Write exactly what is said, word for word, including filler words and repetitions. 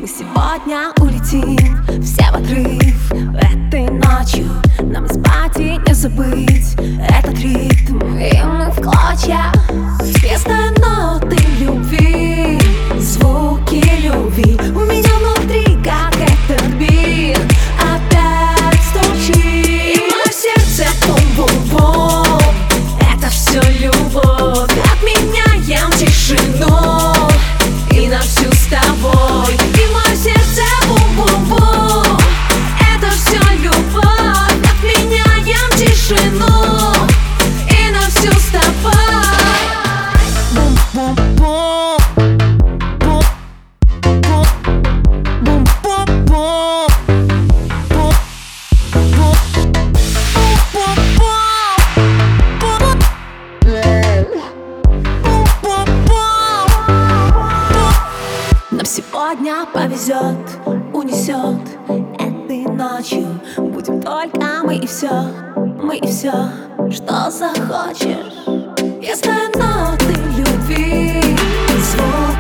Мы сегодня улетим все в отрыв. Этой ночью нам не спать и не забыть этот ритм. И мы в клочья вместо ноты любви, звуки любви. У меня внутри, как этот бит, опять стучит. И мое сердце бум-бум-бум. Это все любовь. Отменяем тишину и на всю с тобой. И мое сердце бум-бум-бум. Это все любовь. Отменяем тишину и на всю с тобой. Бум-бум-бум. Нам сегодня повезет, унесет этой ночью. Будем только мы и все, мы и все, что захочешь. Вместо ноты любви, звук